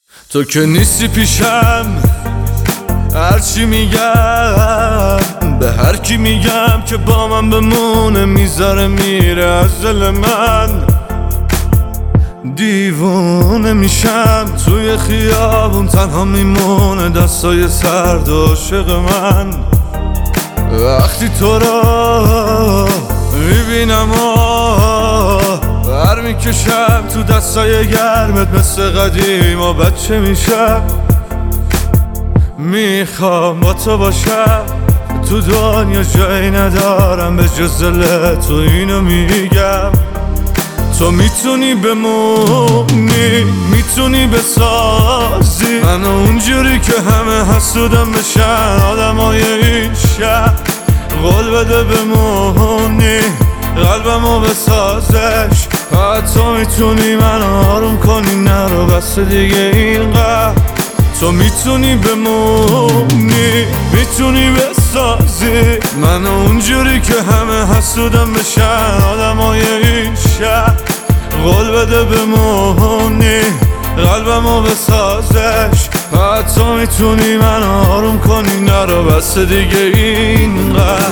تو که نیستی پیشم، هرچی میگم به هر کی میگم که با من بمونه میذاره میره از دل من. دیوونه میشم توی خیابون تنها میمونه دستای سرد عاشق من. وقتی تو را میبینم بر میکشم تو دستای گرمت مثل قدیم و بچه میشم. میخوام با تو باشم، تو دنیا جایی ندارم به جز دل تو، اینو میگم. تو میتونی بمونی، میتونی بسازی منو اونجوری که همه حسودم بشن آدمای این شهر. قول بده بمونی، قلبمو بسازش. تو میتونی منو آروم کنی، نرو بس دیگه اینقدر. تو میتونی بمونی، میتونی بسازی منو اونجوری که همه حسودم بشن آدمای این شهر. قول بده بمونی، قلبمو بسازش. تو میتونی منو آروم کنی، نرو بس دیگه اینقدر.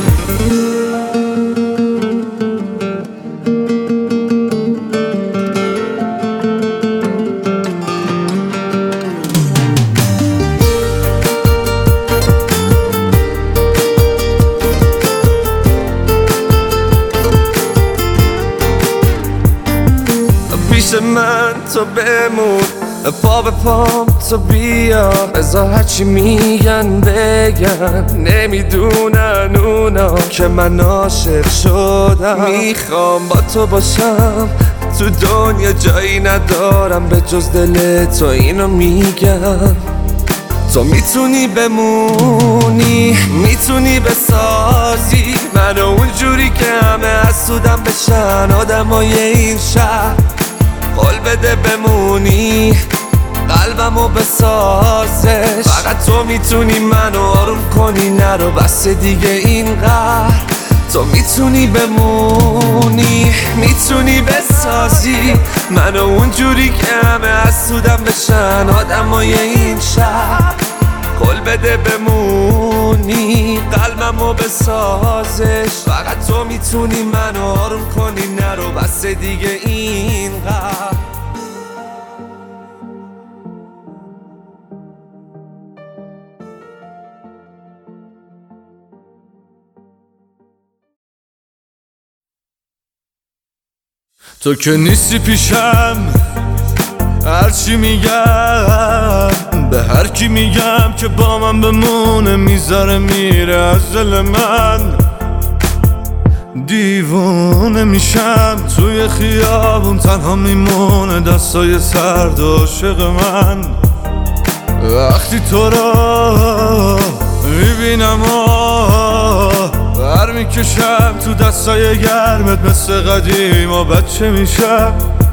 پیش من تو بمون، پا به پام تو بیا. بذار هرچی میگن بگن، نمیدونن اونا که من عاشق شدم. میخوام با تو باشم، تو دنیا جایی ندارم به جز دل تو، اینو میگم. تو میتونی بمونی، میتونی بسازی منو اونجوری که همه حسودم بشن آدمای این شهر. قول بده بمونی، قلبمو بسازش. فقط تو میتونی منو آروم کنی، نرو بس دیگه اینقدر. تو میتونی بمونی، میتونی بسازی منو اونجوری که همه حسودم بشن آدمای این شهر. قول بده بمونی، قلبمو بسازش. فقط تو میتونی منو آروم کنی، نرو بس دیگه اینقدر. تو که نیستی پیشم، هرچی میگم به هر کی میگم که با من بمونه میذاره میره از دل من. دیوونه میشم توی خیابون تنها میمونه دستای سرد عاشق من. وقتی تو را میبینم بر میکشم تو دستای گرمت مثل قدیم و بچه میشم.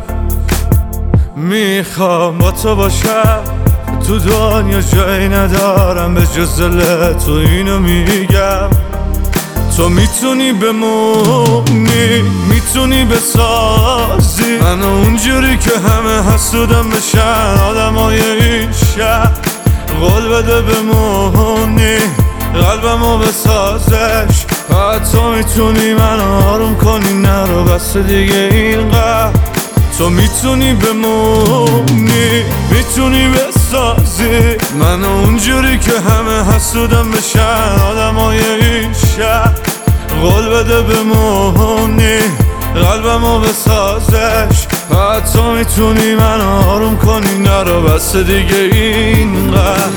میخوام با تو باشم، تو دنیا جایی ندارم به جز دل تو، اینو میگم. تو میتونی بمونی، میتونی بسازی منو اونجوری که همه حسودم بشن آدمای این شهر. قول بده بمونی، قلبمو بسازش. تو میتونی منو آروم کنی، نرو بس دیگه اینقدر. تو میتونی بمونی، میتونی بسازی منو اونجوری که همه حسودم بشن آدمای این شهر. قول بده بمونی، قلبمو بسازش. تو میتونی منو آروم کنی، نرو بس دیگه اینقدر.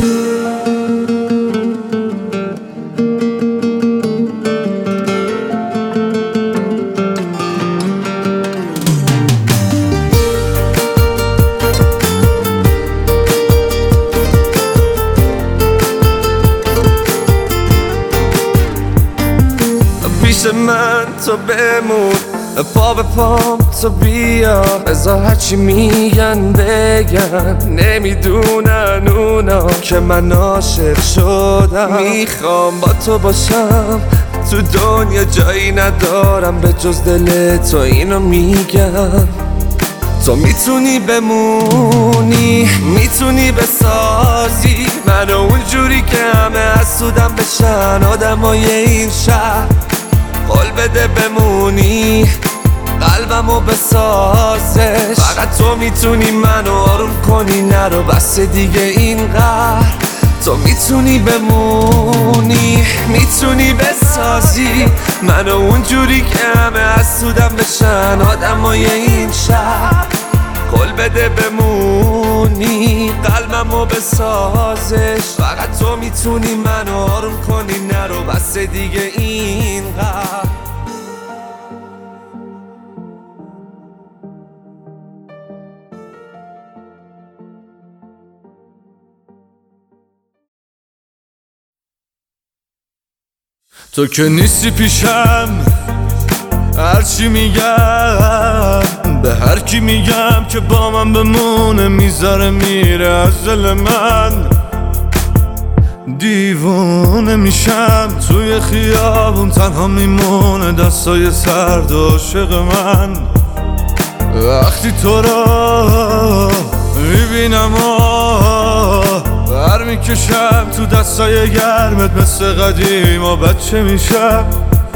پیش من تو بمون، پا به پام تو بیا. بذار هرچی میگن بگن، نمیدونن اونا که من عاشق شدم. میخوام با تو باشم، تو دنیا جایی ندارم به جز دل تو، اینو میگم. تو میتونی بمونی، میتونی بسازی منو اونجوری که همه حسودم بشن آدمای این شهر. قول بده بمونی، قلبمو بسازش. فقط تو میتونی منو آروم کنی، نرو بس دیگه اینقدر. تو میتونی بمونی، میتونی بسازی منو اونجوری که همه حسودم بشن آدمای این شهر. قول بده بمونی، قلبمو بسازش. فقط تو میتونی منو آروم کنی، نرو بس دیگه اینقدر. تو که نیستی پیشم، هرچی میگم به هر کی میگم که با من بمونه میذاره میره از دل من. دیوونه میشم توی خیابون تنها میمونه دستای سرد عاشق من. وقتی تو رو میبینم بر میکشم تو دستای گرمت مثل قدیم و بچه میشم.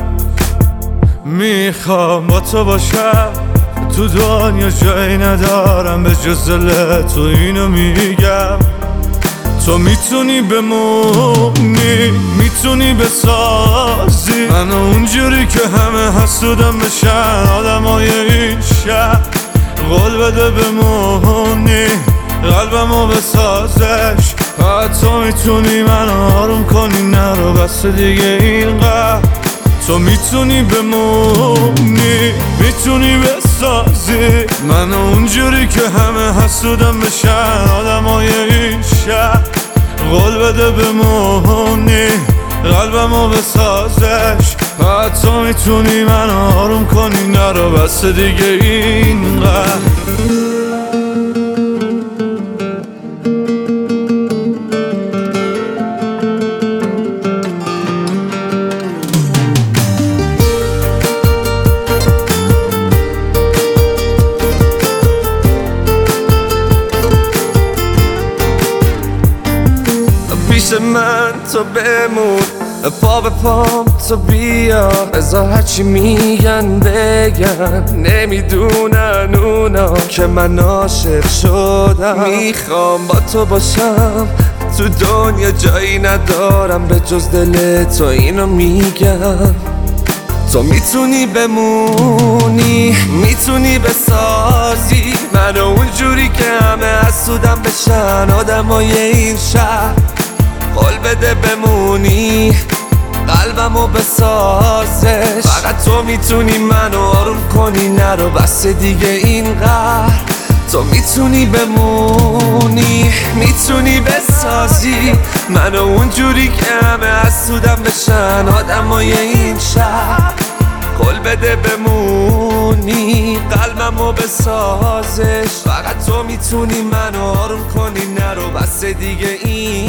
میخوام با تو باشم، تو دنیا جایی ندارم به جز دل تو، اینو میگم. تو میتونی بمونی، میتونی بسازی منو اونجوری که همه حسودم بشن آدمای این شهر. قول بده بمونی، قلبمو بسازش. تو میتونی منو آروم کنی، نرو بس دیگه اینقدر. تو میتونی بمونی، میتونی بسازی منو اونجوری که همه حسودم بشن آدمای این شهر. قول بده بمونی، قلبمو بسازش. تو میتونی منو آروم کنی، نرو بس دیگه اینقدر. پیش من تو بمون، پا به پام تو بیا. بذار هرچی میگن بگن، نمیدونن اونا که من عاشق شدم. میخوام با تو باشم، تو دنیا جایی ندارم به جز دل تو، اینو میگم. تو میتونی بمونی، میتونی بسازی منو اونجوری که همه حسودم بشن آدمای این شهر. قول بده بمونی، قلبمو بسازش. فقط تو میتونی منو آروم کنی، نرو بس دیگه اینقدر. تو میتونی بمونی، میتونی بسازی منو اونجوری که همه حسودم بشن آدمای این شهر. قول بده بمونی، قلبمو بسازش. فقط تو میتونی منو آروم کنی، نرو بس دیگه این